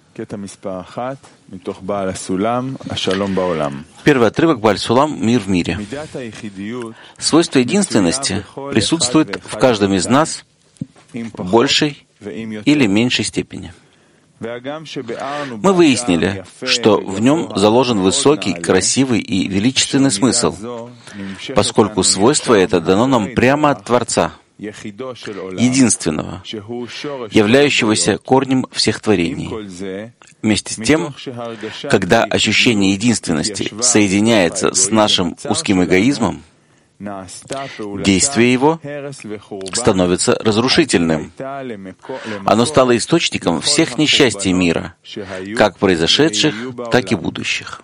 Первый отрывок Бааль Сулам «Мир в мире». Свойство единственности присутствует в каждом из нас в большей или меньшей степени. Мы выяснили, что в нем заложен высокий, красивый и величественный смысл, поскольку свойство это дано нам прямо от Творца, единственного, являющегося корнем всех творений. Вместе с тем, когда ощущение единственности соединяется с нашим узким эгоизмом, действие его становится разрушительным. Оно стало источником всех несчастий мира, как произошедших, так и будущих.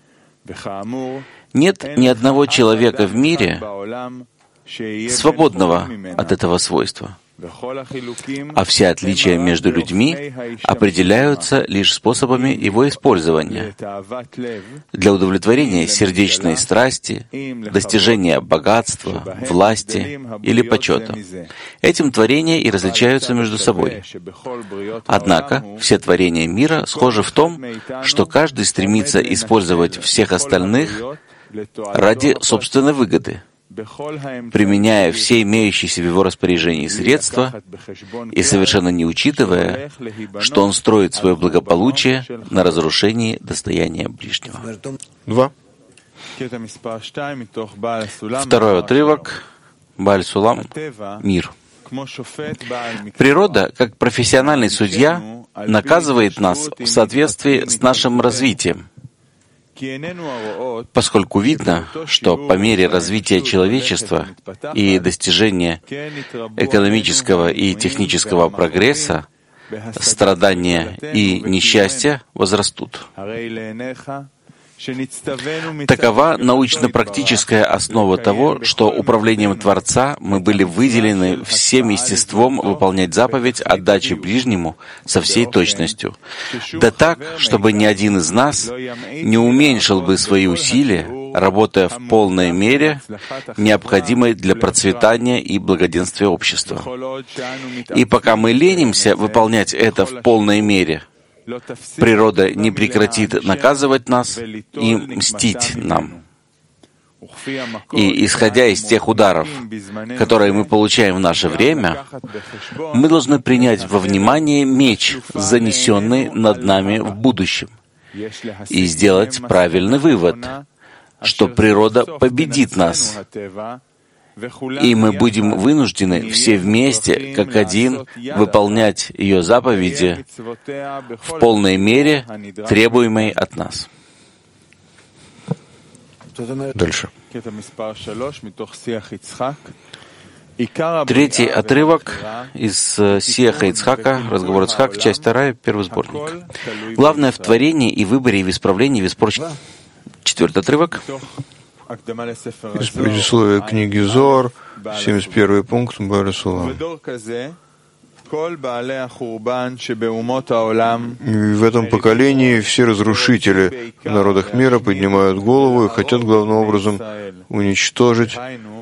Нет ни одного человека в мире, свободного от этого свойства, а все отличия между людьми определяются лишь способами его использования для удовлетворения сердечной страсти, достижения богатства, власти или почета. Этим творения и различаются между собой. Однако все творения мира схожи в том, что каждый стремится использовать всех остальных ради собственной выгоды, применяя все имеющиеся в его распоряжении средства и совершенно не учитывая, что он строит свое благополучие на разрушении достояния ближнего. 2. Второй отрывок Бааль Сулам «Мир». Природа, как профессиональный судья, наказывает нас в соответствии с нашим развитием, поскольку видно, что по мере развития человечества и достижения экономического и технического прогресса страдания и несчастья возрастут. Такова научно-практическая основа того, что управлением Творца мы были выделены всем естеством выполнять заповедь отдачи ближнему со всей точностью, да так, чтобы ни один из нас не уменьшил бы свои усилия, работая в полной мере, необходимой для процветания и благоденствия общества. И пока мы ленимся выполнять это в полной мере, природа не прекратит наказывать нас и мстить нам. И, исходя из тех ударов, которые мы получаем в наше время, мы должны принять во внимание меч, занесенный над нами в будущем, и сделать правильный вывод, что природа победит нас, и мы будем вынуждены все вместе, как один, выполнять ее заповеди в полной мере, требуемой от нас. Дальше. Третий отрывок из Сиаха Ицхака, разговор Ицхак, часть 2, первый сборник. Главное в творении и выборе и в исправлении, в испорчении. Четвертый отрывок. Из предисловия книги Зоар, 71 пункт, Бааль Сулам. И в этом поколении все разрушители в народах мира поднимают голову и хотят главным образом уничтожить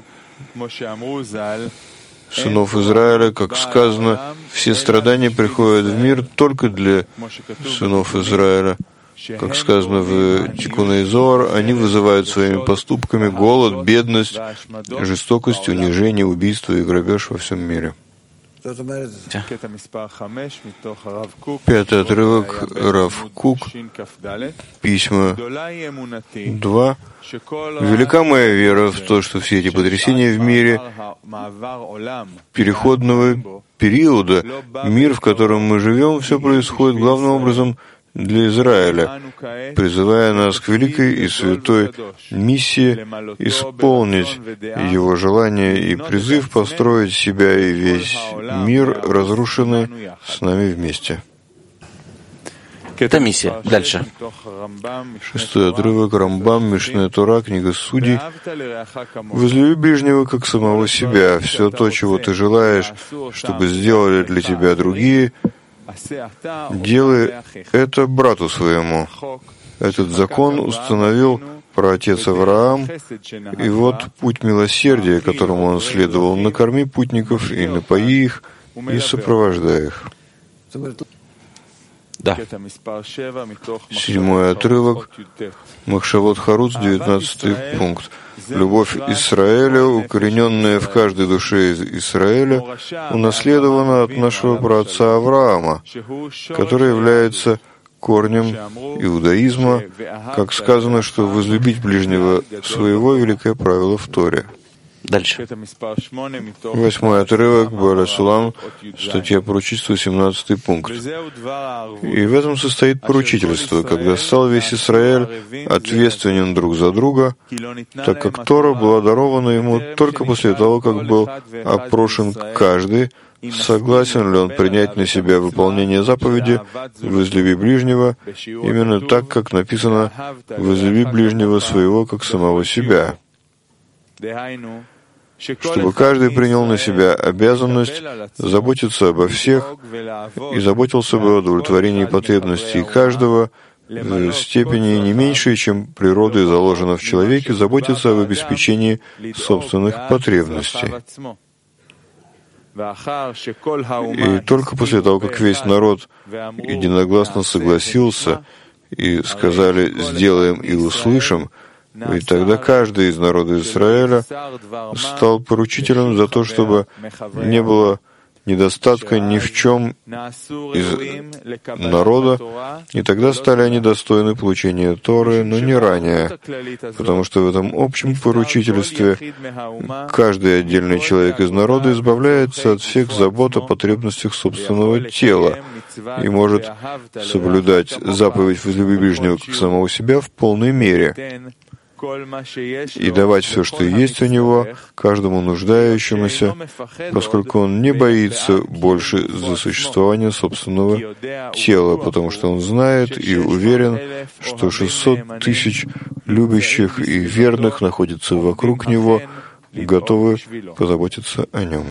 сынов Израиля. Как сказано, все страдания приходят в мир только для сынов Израиля. Как сказано в Тикуне Зоар, они вызывают своими поступками голод, бедность, жестокость, унижение, убийство и грабеж во всем мире. Пятый отрывок, Рав Кук, письма 2. «Велика моя вера в то, что все эти потрясения в мире переходного периода, мир, в котором мы живем, все происходит главным образом для Израиля, призывая нас к великой и святой миссии исполнить его желание и призыв построить себя и весь мир, разрушенный с нами вместе». Это миссия. Дальше. Шестой отрывок, Рамбам, Мишная Тора, книга Судей. «Возлюби ближнего, как самого себя. Все то, чего ты желаешь, чтобы сделали для тебя другие, делай это брату своему». Этот закон установил праотец Авраам, и вот путь милосердия, которому он следовал: накорми путников и напои их, и сопровождай их. Да. 7-й отрывок, Махшавот Харуц, 19-й пункт. Любовь Исраэля, укорененная в каждой душе Израиля, унаследована от нашего праотца Авраама, который является корнем иудаизма, как сказано, что возлюбить ближнего своего — великое правило в Торе. Дальше. 8-й отрывок, Бааль Сулам, статья поручительства, 17-й пункт. И в этом состоит поручительство, когда стал весь Израиль ответственен друг за друга, так как Тора была дарована ему только после того, как был опрошен каждый, согласен ли он принять на себя выполнение заповеди «Возлюби ближнего» именно так, как написано «Возлюби ближнего своего, как самого себя». Чтобы каждый принял на себя обязанность заботиться обо всех и заботился бы о удовлетворении потребностей каждого в степени не меньшей, чем природой заложено в человеке, заботиться об обеспечении собственных потребностей. И только после того, как весь народ единогласно согласился и сказали «сделаем и услышим», и тогда каждый из народа Израиля стал поручителем за то, чтобы не было недостатка ни в чем из народа, и тогда стали они достойны получения Торы, но не ранее, потому что в этом общем поручительстве каждый отдельный человек из народа избавляется от всех забот о потребностях собственного тела и может соблюдать заповедь «Возлюби ближнего как самого себя» в полной мере и давать все, что есть у него, каждому нуждающемуся, поскольку он не боится больше за существование собственного тела, потому что он знает и уверен, что 600 тысяч любящих и верных находятся вокруг него, готовы позаботиться о нем.